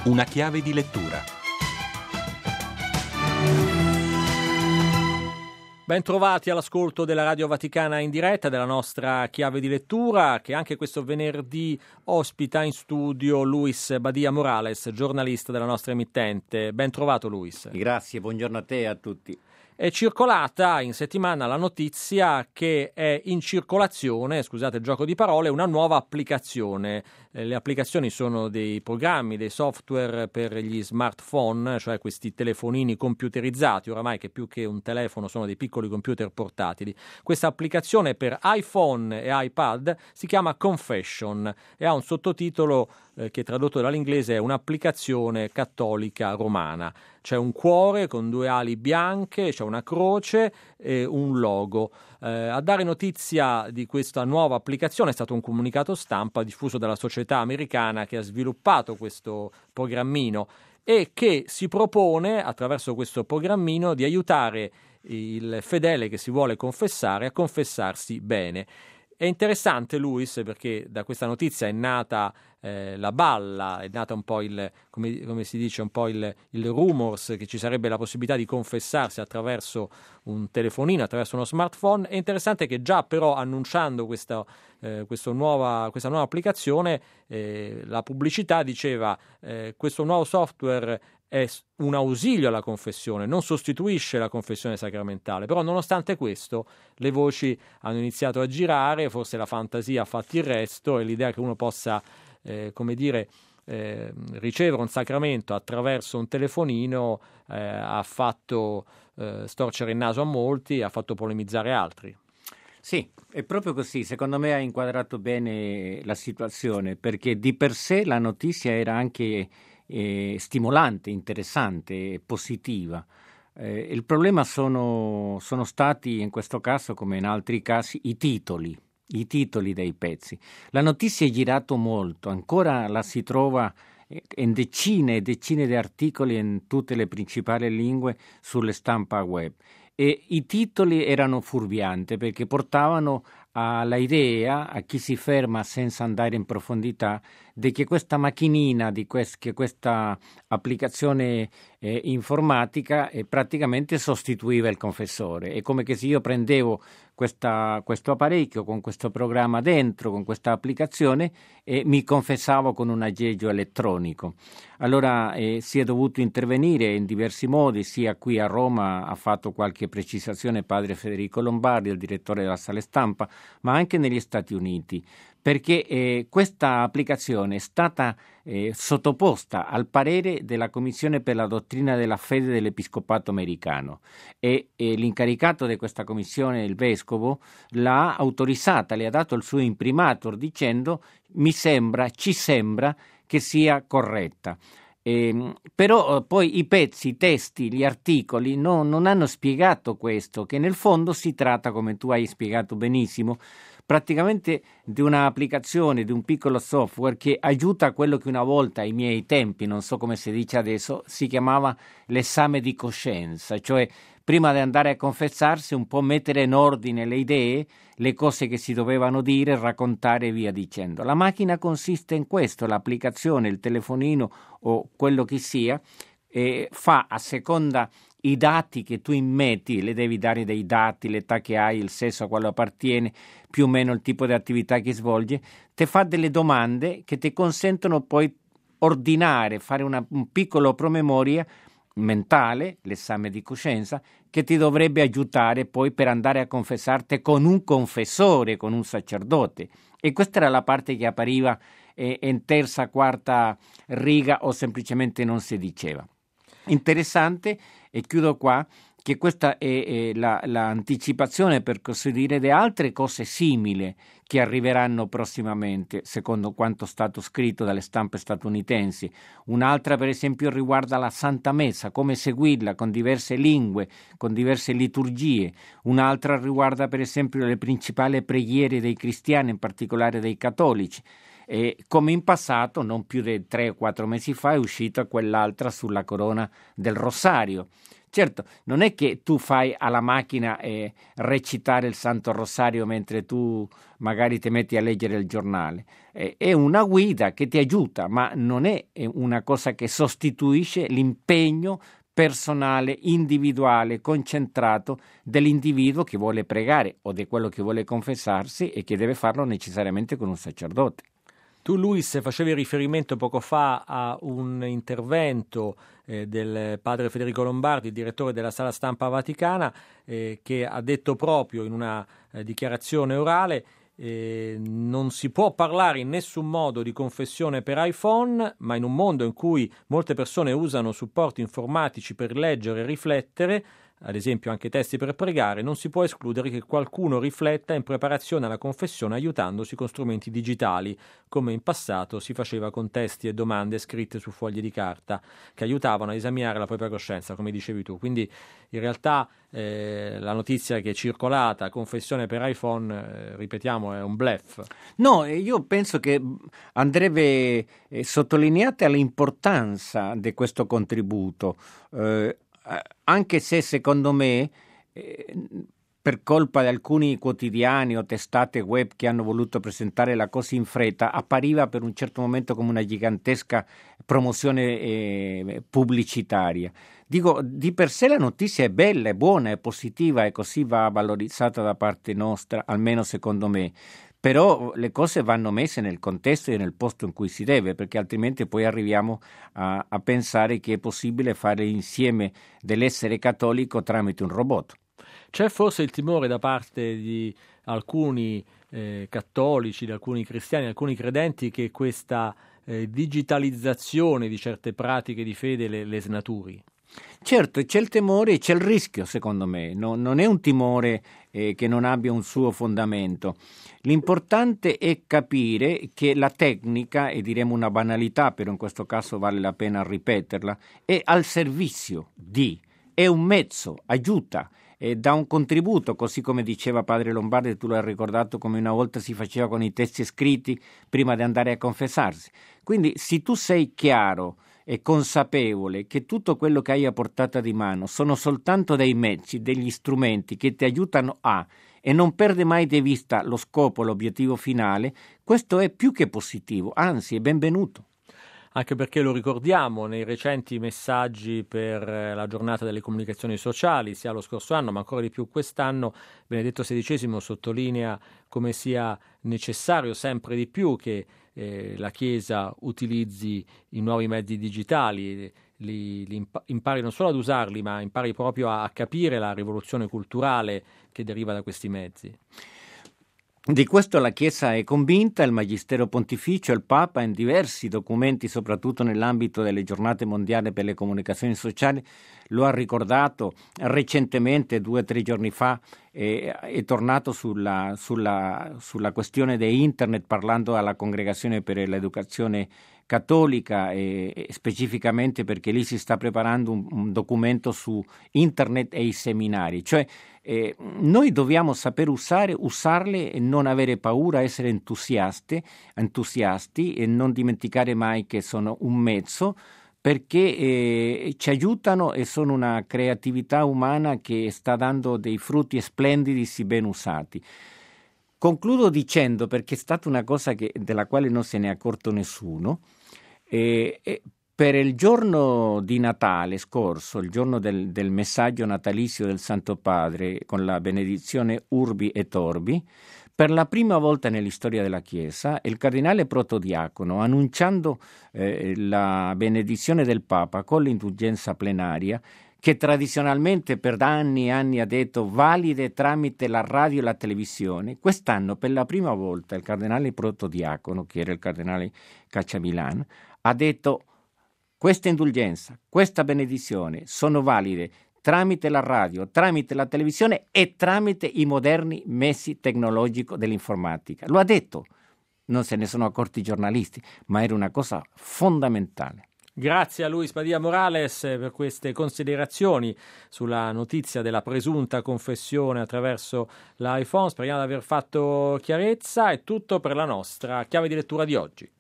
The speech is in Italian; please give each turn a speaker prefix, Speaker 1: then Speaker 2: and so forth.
Speaker 1: Una chiave di lettura.
Speaker 2: Ben trovati all'ascolto della Radio Vaticana in diretta, della nostra chiave di lettura, che anche questo venerdì ospita in studio Luis Badia Morales, giornalista della nostra emittente. Ben trovato, Luis.
Speaker 3: Grazie, buongiorno a te e a tutti.
Speaker 2: È circolata in settimana la notizia che è in circolazione, scusate il gioco di parole, una nuova applicazione. Le applicazioni sono dei programmi, dei software per gli smartphone, cioè questi telefonini computerizzati, oramai che più che un telefono sono dei piccoli computer portatili. Questa applicazione per iPhone e iPad si chiama Confession e ha un sottotitolo che tradotto dall'inglese è un'applicazione cattolica romana. C'è un cuore con due ali bianche, c'è una croce e un logo. A dare notizia di questa nuova applicazione è stato un comunicato stampa diffuso dalla società americana che ha sviluppato questo programmino e che si propone, attraverso questo programmino, di aiutare il fedele che si vuole confessare a confessarsi bene. È interessante, Luis, perché da questa notizia è nata la balla, è nata un po' come si dice, un po' il rumors che ci sarebbe la possibilità di confessarsi attraverso un telefonino, attraverso uno smartphone. È interessante che già però annunciando questa nuova applicazione, la pubblicità diceva questo nuovo software è un ausilio alla confessione, non sostituisce la confessione sacramentale, però nonostante questo le voci hanno iniziato a girare, forse la fantasia ha fatto il resto e l'idea che uno possa ricevere un sacramento attraverso un telefonino ha fatto storcere il naso a molti, ha fatto polemizzare altri.
Speaker 3: Sì, è proprio così, secondo me ha inquadrato bene la situazione, perché di per sé la notizia era anche stimolante, interessante, positiva. Il problema sono stati in questo caso, come in altri casi, i titoli dei pezzi. La notizia è girato molto, ancora la si trova in decine e decine di articoli in tutte le principali lingue sulle stampa web. E i titoli erano fuorvianti perché portavano alla idea, a chi si ferma senza andare in profondità, di che questa macchinina, che questa applicazione informatica praticamente sostituiva il confessore. È come che se io prendevo questo apparecchio con questo programma dentro, con questa applicazione e mi confessavo con un aggeggio elettronico. Allora si è dovuto intervenire in diversi modi, sia qui a Roma ha fatto qualche precisazione padre Federico Lombardi, il direttore della Sale Stampa, ma anche negli Stati Uniti, perché questa applicazione è stata sottoposta al parere della Commissione per la dottrina della fede dell'Episcopato americano e l'incaricato di questa commissione, il vescovo, l'ha autorizzata, le ha dato il suo imprimatur dicendo ci sembra che sia corretta. Però poi i pezzi, i testi, gli articoli non hanno spiegato questo, che nel fondo si tratta, come tu hai spiegato benissimo, praticamente di un'applicazione, di un piccolo software che aiuta quello che una volta ai miei tempi, non so come si dice adesso, si chiamava l'esame di coscienza, cioè prima di andare a confessarsi un po' mettere in ordine le idee, le cose che si dovevano dire, raccontare e via dicendo. La macchina consiste in questo, l'applicazione, il telefonino o quello che sia, fa a seconda i dati che tu immetti, le devi dare dei dati, l'età che hai, il sesso a quale appartiene, più o meno il tipo di attività che svolge, ti fa delle domande che ti consentono poi ordinare, fare un piccolo promemoria mentale, l'esame di coscienza, che ti dovrebbe aiutare poi per andare a confessarti con un confessore, con un sacerdote. E questa era la parte che appariva in terza, quarta riga o semplicemente non si diceva. Interessante, e chiudo qua, che questa è l'anticipazione, per così dire, di altre cose simili che arriveranno prossimamente, secondo quanto è stato scritto dalle stampe statunitensi. Un'altra, per esempio, riguarda la Santa Messa, come seguirla con diverse lingue, con diverse liturgie. Un'altra riguarda, per esempio, le principali preghiere dei cristiani, in particolare dei cattolici. E come in passato, non più di 3 o 4 mesi fa, è uscita quell'altra sulla corona del Rosario. Certo, non è che tu fai alla macchina recitare il Santo Rosario mentre tu magari ti metti a leggere il giornale. È una guida che ti aiuta, ma non è una cosa che sostituisce l'impegno personale, individuale, concentrato dell'individuo che vuole pregare o di quello che vuole confessarsi e che deve farlo necessariamente con un sacerdote.
Speaker 2: Tu, Luis, facevi riferimento poco fa a un intervento del padre Federico Lombardi, direttore della Sala Stampa Vaticana, che ha detto proprio in una dichiarazione orale non si può parlare in nessun modo di confessione per iPhone, ma in un mondo in cui molte persone usano supporti informatici per leggere e riflettere, ad esempio anche testi per pregare, non si può escludere che qualcuno rifletta in preparazione alla confessione aiutandosi con strumenti digitali, come in passato si faceva con testi e domande scritte su fogli di carta, che aiutavano a esaminare la propria coscienza, come dicevi tu. Quindi in realtà la notizia che è circolata, confessione per iPhone, ripetiamo, è un bluff.
Speaker 3: No, io penso che andrebbe sottolineata l'importanza di questo contributo, anche se secondo me per colpa di alcuni quotidiani o testate web che hanno voluto presentare la cosa in fretta, appariva per un certo momento come una gigantesca promozione pubblicitaria. Dico, di per sé la notizia è bella, è buona, è positiva e così va valorizzata da parte nostra, almeno secondo me. Però le cose vanno messe nel contesto e nel posto in cui si deve, perché altrimenti poi arriviamo a pensare che è possibile fare insieme dell'essere cattolico tramite un robot.
Speaker 2: C'è forse il timore da parte di alcuni cattolici, di alcuni cristiani, di alcuni credenti che questa digitalizzazione di certe pratiche di fede le snaturi?
Speaker 3: Certo, c'è il timore e c'è il rischio, secondo me. Non è un timore che non abbia un suo fondamento. L'importante è capire che la tecnica, e diremo una banalità, però in questo caso vale la pena ripeterla, è al servizio di, è un mezzo, aiuta, dà un contributo, così come diceva padre Lombardi, tu l'hai ricordato, come una volta si faceva con i testi scritti prima di andare a confessarsi. Quindi se tu sei chiaro e consapevole che tutto quello che hai a portata di mano sono soltanto dei mezzi, degli strumenti che ti aiutano e non perde mai di vista lo scopo, l'obiettivo finale, questo è più che positivo, anzi è benvenuto.
Speaker 2: Anche perché lo ricordiamo nei recenti messaggi per la giornata delle comunicazioni sociali, sia lo scorso anno ma ancora di più quest'anno, Benedetto XVI sottolinea come sia necessario sempre di più che la Chiesa utilizzi i nuovi mezzi digitali, impari non solo ad usarli, ma impari proprio a capire la rivoluzione culturale che deriva da questi mezzi.
Speaker 3: Di questo la Chiesa è convinta, il Magistero Pontificio, il Papa in diversi documenti, soprattutto nell'ambito delle giornate mondiali per le comunicazioni sociali, lo ha ricordato recentemente, 2 o 3 giorni fa, è tornato sulla questione di Internet parlando alla Congregazione per l'Educazione Cattolica e specificamente perché lì si sta preparando un documento su Internet e i seminari, cioè noi dobbiamo saper usarle e non avere paura, essere entusiasti e non dimenticare mai che sono un mezzo perché ci aiutano e sono una creatività umana che sta dando dei frutti splendidi se ben usati. Concludo dicendo, perché è stata una cosa della quale non se ne è accorto nessuno, per il giorno di Natale scorso, il giorno del messaggio natalizio del Santo Padre con la benedizione Urbi et Orbi, per la prima volta nell'istoria della Chiesa, il cardinale protodiacono, annunciando la benedizione del Papa con l'indulgenza plenaria, che tradizionalmente per anni e anni ha detto valide tramite la radio e la televisione, quest'anno per la prima volta il cardinale protodiacono, che era il cardinale Cacciamilan, ha detto questa indulgenza, questa benedizione sono valide tramite la radio, tramite la televisione e tramite i moderni mezzi tecnologici dell'informatica. Lo ha detto, non se ne sono accorti i giornalisti, ma era una cosa fondamentale.
Speaker 2: Grazie a Luis Badia Morales per queste considerazioni sulla notizia della presunta confessione attraverso l'iPhone. Speriamo di aver fatto chiarezza. È tutto per la nostra chiave di lettura di oggi.